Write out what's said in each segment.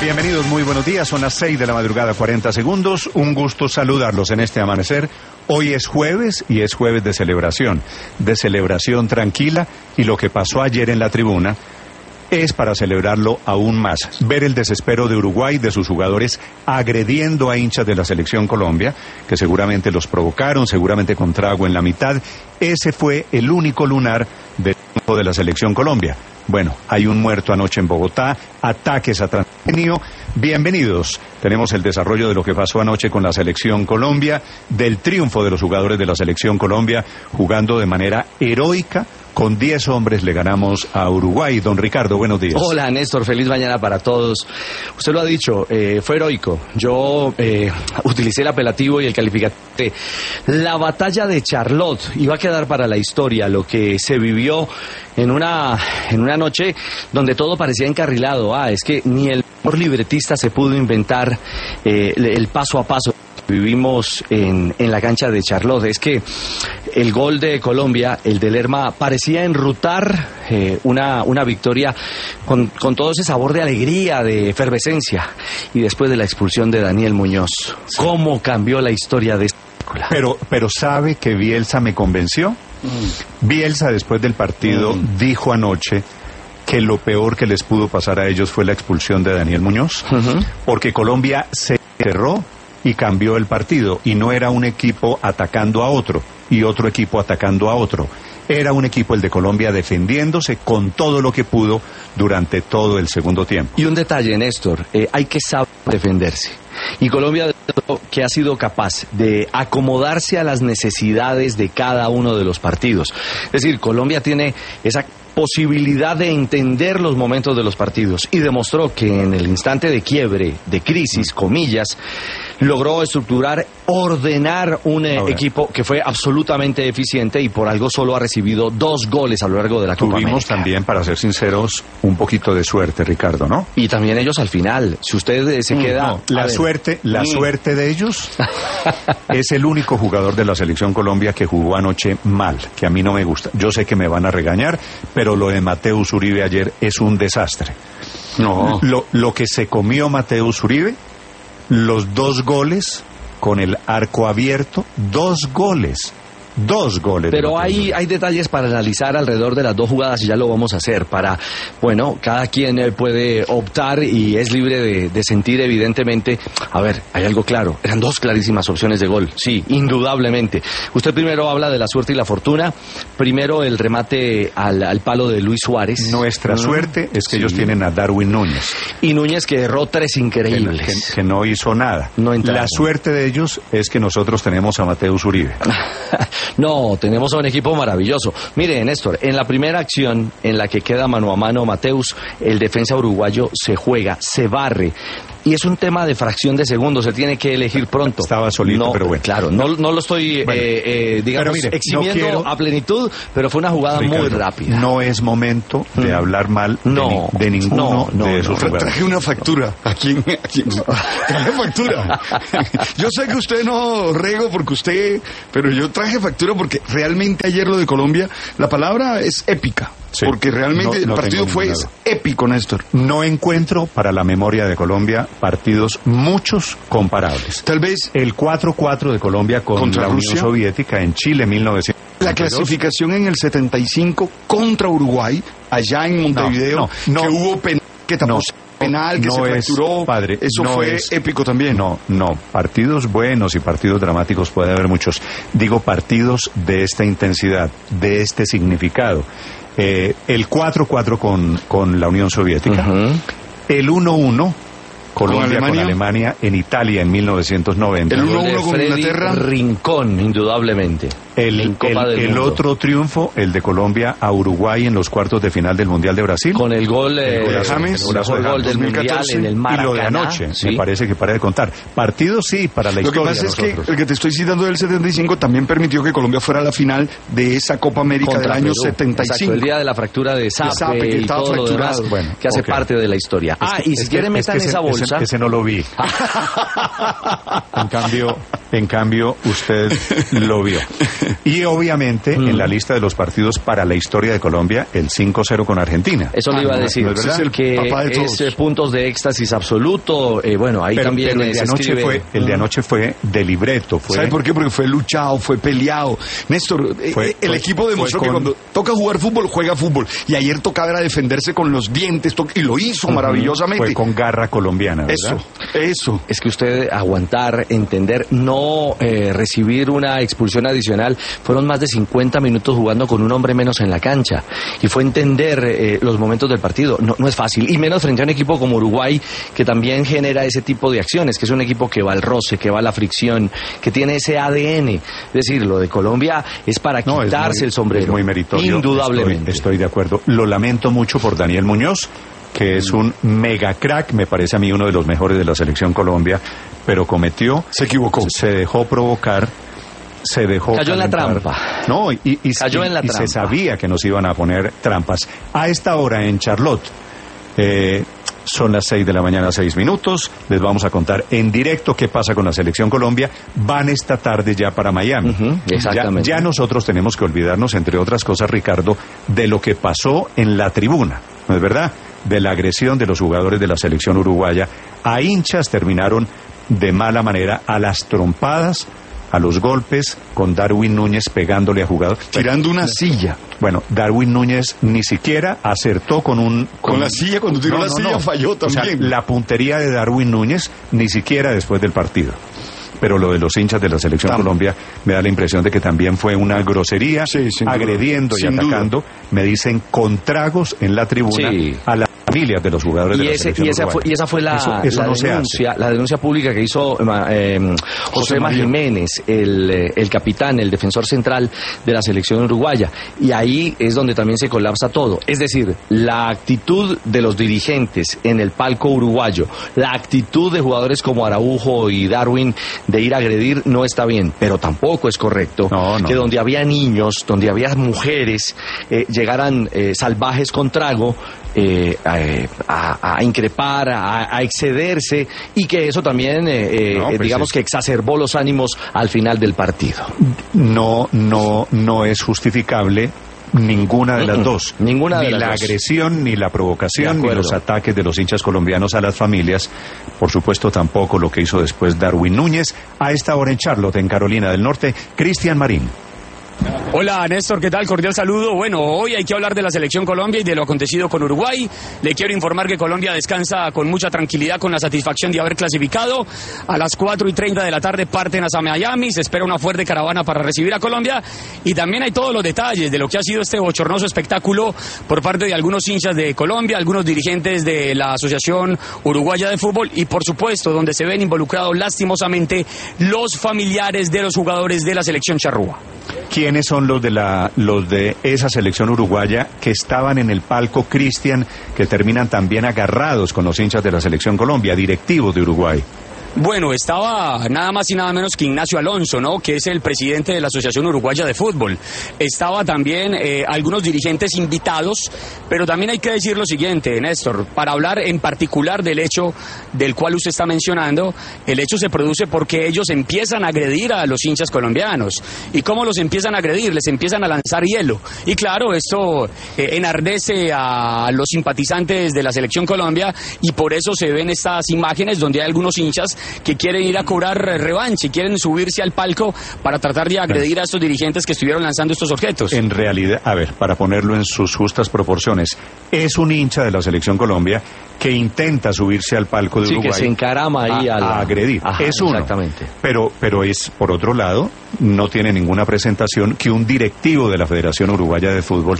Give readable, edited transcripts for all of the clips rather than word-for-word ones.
Bienvenidos, muy buenos días. Son las 6 de la madrugada, 40 segundos. Un gusto saludarlos en este amanecer. Hoy es jueves y es jueves de celebración tranquila. Y lo que pasó ayer en la tribuna es para celebrarlo aún más. Ver el desespero de Uruguay, de sus jugadores agrediendo a hinchas de la Selección Colombia, que seguramente los provocaron, seguramente con trago en la mitad. Ese fue el único lunar de la Selección Colombia. Bueno, hay un muerto anoche en Bogotá, ataques a Transmilenio. Bienvenidos. Tenemos el desarrollo de lo que pasó anoche con la Selección Colombia, del triunfo de los jugadores de la Selección Colombia, jugando de manera heroica. Con 10 hombres le ganamos a Uruguay. Don Ricardo, buenos días. Hola, Néstor, feliz mañana para todos. Usted lo ha dicho, fue heroico. Yo utilicé el apelativo y el calificativo. La batalla de Charlotte iba a quedar para la historia, lo que se vivió en una noche donde todo parecía encarrilado. Es que ni el mejor libretista se pudo inventar el paso a paso. Vivimos en la cancha de Charlotte. Es que el gol de Colombia, el de Lerma, parecía enrutar una victoria con todo ese sabor de alegría, de efervescencia. Y después de la expulsión de Daniel Muñoz, sí. ¿Cómo cambió la historia de esta película? Pero ¿sabe que Bielsa me convenció? Bielsa, después del partido, dijo anoche que lo peor que les pudo pasar a ellos fue la expulsión de Daniel Muñoz, porque Colombia se cerró y cambió el partido, y no era un equipo atacando a otro y otro equipo atacando a otro. Era un equipo, el de Colombia, defendiéndose con todo lo que pudo durante todo el segundo tiempo. Y un detalle, Néstor, hay que saber defenderse. Y Colombia, que ha sido capaz de acomodarse a las necesidades de cada uno de los partidos. Es decir, Colombia tiene esa posibilidad de entender los momentos de los partidos y demostró que en el instante de quiebre, de crisis, comillas, logró estructurar, ordenar un equipo que fue absolutamente eficiente y por algo solo ha recibido 2 goles a lo largo de la Copa América. Tuvimos también, para ser sinceros, un poquito de suerte, Ricardo, ¿no? Y también ellos al final. Si usted se queda... No, la suerte de ellos es el único jugador de la Selección Colombia que jugó anoche mal, que a mí no me gusta. Yo sé que me van a regañar, pero lo de Mateus Uribe ayer es un desastre. No. Lo que se comió Mateus Uribe, los 2 goles con el arco abierto, 2 goles. 2 goles. Pero hay detalles para analizar alrededor de las 2 jugadas y ya lo vamos a hacer bueno, cada quien puede optar y es libre de sentir evidentemente. A ver, hay algo claro, eran 2 clarísimas opciones de gol, sí, indudablemente. Usted primero habla de la suerte y la fortuna, primero el remate al palo de Luis Suárez. Nuestra suerte es que ellos tienen a Darwin Núñez. Y Núñez que erró 3 increíbles. Que no hizo nada. No entraron. La suerte de ellos es que nosotros tenemos a Mateus Uribe. No, tenemos a un equipo maravilloso. Mire, Néstor, en la primera acción en la que queda mano a mano Mateus, el defensa uruguayo se juega, se barre. Y es un tema de fracción de segundos, se tiene que elegir pronto. Estaba solito, pero bueno. Claro, no lo estoy, digamos, mire, exhibiendo a plenitud, pero fue una jugada, Ricardo, muy rápida. No es momento de hablar mal de ninguno de esos jugadores. Traje una factura. Aquí. Traje factura. Yo sé que usted no rego pero yo traje factura porque realmente ayer lo de Colombia, la palabra es épica. Sí, porque realmente el partido fue épico, Néstor. No encuentro para la memoria de Colombia partidos muchos comparables. Tal vez el 4-4 de Colombia contra la Unión Soviética en Chile 1992. La clasificación en el 75 contra Uruguay, allá en Montevideo, que hubo que tapó penal, que se fracturó. Padre, eso fue épico también. No, partidos buenos y partidos dramáticos puede haber muchos. Digo, partidos de esta intensidad, de este significado. El 4-4 con la Unión Soviética, el 1-1 Colombia con Alemania en Italia en 1990. El 1-1 con Inglaterra. Rincón, indudablemente. El otro triunfo, el de Colombia a Uruguay en los cuartos de final del Mundial de Brasil. Con el gol de James, el gol del Mundial en el Maracaná. Y lo de anoche, ¿sí? Me parece que para de contar. Partidos sí, para la historia. Lo que pasa es que el que te estoy citando del 75 también permitió que Colombia fuera a la final de esa Copa América contra del año Perú. 75. Exacto, el día de la fractura de Sape que y todo lo demás, que hace parte de la historia. Y si quieren metan esa bolsa. Ese no lo vi. En cambio, En cambio, usted lo vio. Y obviamente, en la lista de los partidos para la historia de Colombia, el 5-0 con Argentina. Eso le iba a decir, ¿no es verdad? Es el papá de que todos. es puntos de éxtasis absoluto. Bueno, ahí Pero también el de se anoche escribe. el de anoche fue de libreto. ¿Sabe por qué? Porque fue luchado, fue peleado. Néstor, el equipo demostró que cuando toca jugar fútbol, juega fútbol. Y ayer tocaba era defenderse con los dientes, y lo hizo maravillosamente. Fue con garra colombiana, ¿verdad? Eso. Es que usted aguantar, entender, no recibir una expulsión adicional. Fueron más de 50 minutos jugando con un hombre menos en la cancha. Y fue entender los momentos del partido. No es fácil. Y menos frente a un equipo como Uruguay, que también genera ese tipo de acciones, que es un equipo que va al roce, que va a la fricción, que tiene ese ADN. Es decir, lo de Colombia es para quitarse el sombrero. Es muy meritorio. Indudablemente. Estoy de acuerdo. Lo lamento mucho por Daniel Muñoz, que es un mega crack, me parece a mí uno de los mejores de la selección Colombia, pero se equivocó. Se dejó provocar, se dejó cayó en la calentar. trampa. No, Cayó en la y trampa. se sabía que nos iban a poner trampas. A esta hora en Charlotte, son las 6 de la mañana, 6 minutos. Les vamos a contar en directo qué pasa con la selección Colombia. Van esta tarde ya para Miami. Exactamente. Ya nosotros tenemos que olvidarnos, entre otras cosas, Ricardo, de lo que pasó en la tribuna. ¿No es verdad? De la agresión de los jugadores de la selección uruguaya. A hinchas terminaron de mala manera, a las trompadas, a los golpes, con Darwin Núñez pegándole a jugadores. Tirando una silla. Bueno, Darwin Núñez ni siquiera acertó con la silla, cuando tiró la silla falló también. O sea, la puntería de Darwin Núñez ni siquiera después del partido. Pero lo de los hinchas de la selección Colombia me da la impresión de que también fue una grosería, agrediendo y atacando. Me dicen con tragos en la tribuna a las familias de los jugadores de la selección uruguaya. Y esa fue la denuncia pública que hizo Josema Jiménez, el capitán, el defensor central de la selección uruguaya. Y ahí es donde también se colapsa todo. Es decir, la actitud de los dirigentes en el palco uruguayo, la actitud de jugadores como Araujo y Darwin de ir a agredir no está bien, pero tampoco es correcto que donde había niños, donde había mujeres, llegaran salvajes con trago a increpar, a excederse, y que eso también, digamos que exacerbó los ánimos al final del partido. No es justificable ninguna de las dos. Ninguna de ni las la dos. agresión, ni la provocación, ni los ataques de los hinchas colombianos a las familias. Por supuesto, tampoco lo que hizo después Darwin Núñez. A esta hora en Charlotte, en Carolina del Norte, Cristian Marín. Hola Néstor, ¿qué tal? Cordial saludo. Bueno, hoy hay que hablar de la selección Colombia y de lo acontecido con Uruguay. Le quiero informar que Colombia descansa con mucha tranquilidad, con la satisfacción de haber clasificado. A las 4:30 de la tarde parten hacia Miami, se espera una fuerte caravana para recibir a Colombia, y también hay todos los detalles de lo que ha sido este bochornoso espectáculo por parte de algunos hinchas de Colombia, algunos dirigentes de la Asociación Uruguaya de Fútbol, y por supuesto donde se ven involucrados lastimosamente los familiares de los jugadores de la selección charrúa. ¿Quiénes son los de esa selección uruguaya que estaban en el palco, Cristian, que terminan también agarrados con los hinchas de la selección Colombia, directivos de Uruguay? Bueno, estaba nada más y nada menos que Ignacio Alonso, ¿no? Que es el presidente de la Asociación Uruguaya de Fútbol. Estaba también algunos dirigentes invitados, pero también hay que decir lo siguiente, Néstor, para hablar en particular del hecho del cual usted está mencionando. El hecho se produce porque ellos empiezan a agredir a los hinchas colombianos. ¿Y cómo los empiezan a agredir? Les empiezan a lanzar hielo. Y claro, esto enardece a los simpatizantes de la Selección Colombia, y por eso se ven estas imágenes donde hay algunos hinchas que quieren ir a cobrar revancha y quieren subirse al palco para tratar de agredir a estos dirigentes que estuvieron lanzando estos objetos. En realidad, a ver, para ponerlo en sus justas proporciones, es un hincha de la Selección Colombia que intenta subirse al palco de Uruguay, que se encarama ahí a agredir. Ajá, es uno. Exactamente. Pero es, por otro lado, no tiene ninguna presentación que un directivo de la Federación Uruguaya de Fútbol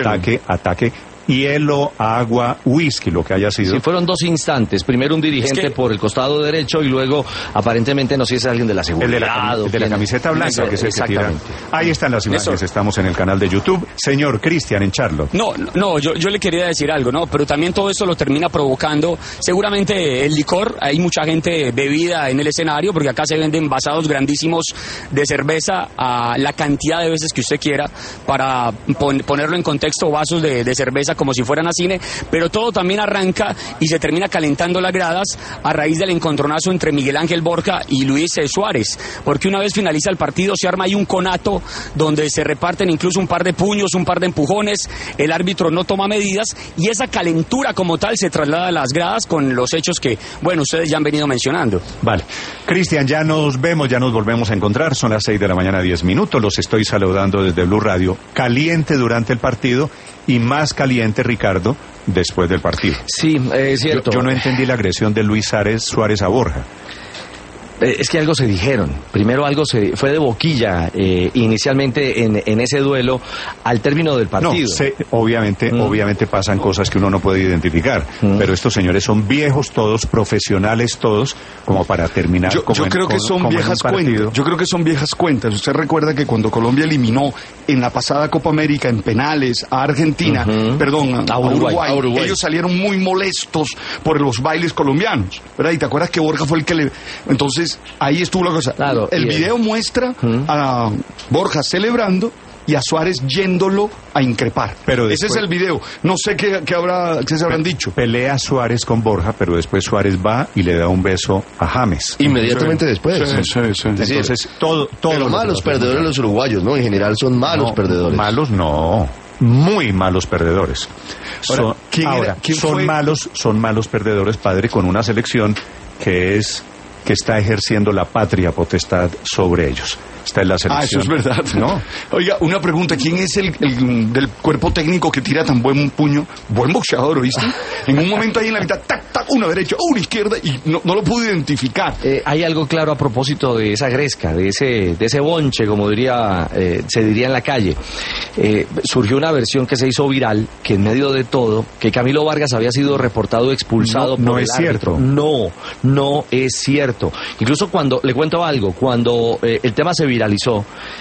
ataque hielo, agua, whisky, lo que haya sido. Sí, fueron dos instantes. Primero un dirigente por el costado derecho, y luego aparentemente no sé si es alguien de la seguridad. El de la camiseta blanca, que es el que tira. Ahí están las imágenes, estamos en el canal de YouTube. Señor Cristian, en Charlotte. No, yo le quería decir algo, ¿no? Pero también todo esto lo termina provocando seguramente el licor. Hay mucha gente bebida en el escenario, porque acá se venden vasados grandísimos de cerveza a la cantidad de veces que usted quiera. Para ponerlo en contexto, vasos de cerveza como si fueran a cine, pero todo también arranca y se termina calentando las gradas a raíz del encontronazo entre Miguel Ángel Borja y Luis Suárez, porque una vez finaliza el partido se arma ahí un conato donde se reparten incluso un par de puños, un par de empujones, el árbitro no toma medidas y esa calentura como tal se traslada a las gradas con los hechos que, bueno, ustedes ya han venido mencionando. Vale. Cristian, ya nos vemos, ya nos volvemos a encontrar. Son las 6 de la mañana, 10 minutos. Los estoy saludando desde Blue Radio. Caliente durante el partido y más caliente, Ricardo, después del partido. Sí, es cierto. Yo no entendí la agresión de Luis Suárez a Borja. Es que algo se dijeron. Primero algo se fue de boquilla inicialmente en ese duelo al término del partido. No, obviamente pasan cosas que uno no puede identificar, pero estos señores son viejos todos, profesionales todos, como para terminar. Yo creo que son viejas cuentas. Yo creo que son viejas cuentas. Usted recuerda que cuando Colombia eliminó en la pasada Copa América en penales a Argentina, a Uruguay, ellos salieron muy molestos por los bailes colombianos, ¿verdad? Y te acuerdas que Borja fue el que le... Entonces ahí estuvo la cosa. Claro, el video muestra a Borja celebrando y a Suárez yéndolo a increpar. Pero después, ese es el video. No sé qué se habrán dicho. Pelea Suárez con Borja, pero después Suárez va y le da un beso a James. Inmediatamente después. Sí. Entonces, todo pero malos perdedores los uruguayos, ¿no? En general son malos perdedores. Malos no. Muy malos perdedores. Son malos perdedores, padre, con una selección que está ejerciendo la patria potestad sobre ellos. Está en la selección. Eso es verdad. ¿No? Oiga, una pregunta. ¿Quién es el del cuerpo técnico que tira tan buen puño? Buen boxeador, ¿oíste? En un momento ahí en la mitad, tac, tac, una derecha, una izquierda, y no lo pude identificar. Hay algo claro a propósito de esa gresca, de ese bonche, como se diría en la calle. Surgió una versión que se hizo viral, que en medio de todo, que Camilo Vargas había sido reportado expulsado por el árbitro. No es cierto. Incluso le cuento algo, cuando el tema se viralizó,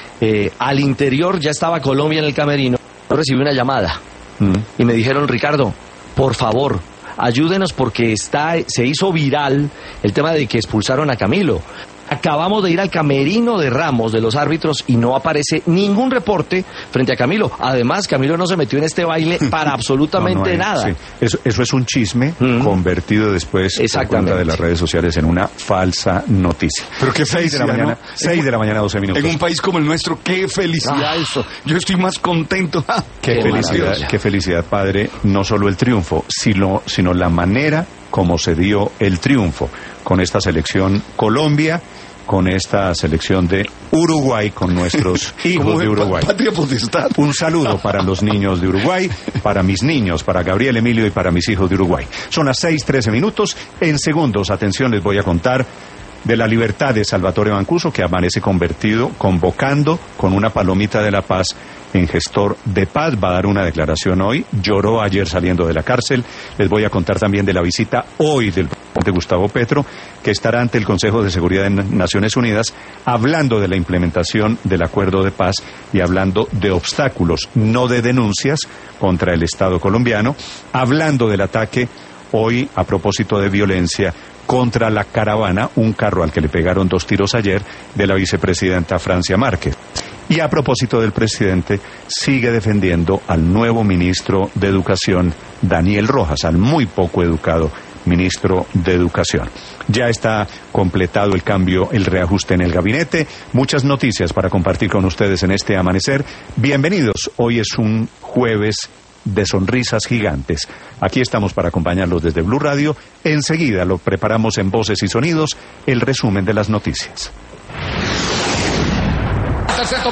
al interior ya estaba Colombia en el camerino, recibí una llamada y me dijeron: Ricardo, por favor, ayúdenos porque se hizo viral el tema de que expulsaron a Camilo. Acabamos de ir al camerino de Ramos, de los árbitros, y no aparece ningún reporte frente a Camilo. Además, Camilo no se metió en este baile para absolutamente nada. Sí. Eso es un chisme convertido después por cuenta de las redes sociales en una falsa noticia. Pero qué felicidad, 6 de la mañana, 12 minutos. En un país como el nuestro, qué felicidad eso. Yo estoy más contento. Qué felicidad, padre. No solo el triunfo, sino la manera como se dio el triunfo con esta selección Colombia, con esta selección de Uruguay, con nuestros hijos de Uruguay. Patria potestad. Un saludo para los niños de Uruguay, para mis niños, para Gabriel Emilio y para mis hijos de Uruguay. Son las 6:13 minutos. En segundos, atención, les voy a contar de la libertad de Salvatore Mancuso, que amanece convocando con una palomita de la paz en gestor de paz. Va a dar una declaración hoy. Lloró ayer saliendo de la cárcel. Les voy a contar también de la visita hoy del presidente Gustavo Petro, que estará ante el Consejo de Seguridad de Naciones Unidas hablando de la implementación del acuerdo de paz y hablando de obstáculos, no de denuncias contra el Estado colombiano, hablando del ataque hoy a propósito de violencia contra la caravana, un carro al que le pegaron 2 tiros ayer, de la vicepresidenta Francia Márquez. Y a propósito del presidente, sigue defendiendo al nuevo ministro de Educación, Daniel Rojas, al muy poco educado ministro de Educación. Ya está completado el cambio, el reajuste en el gabinete. Muchas noticias para compartir con ustedes en este amanecer. Bienvenidos. Hoy es un jueves de sonrisas gigantes. Aquí estamos para acompañarlos desde Blue Radio. Enseguida lo preparamos en Voces y Sonidos, el resumen de las noticias.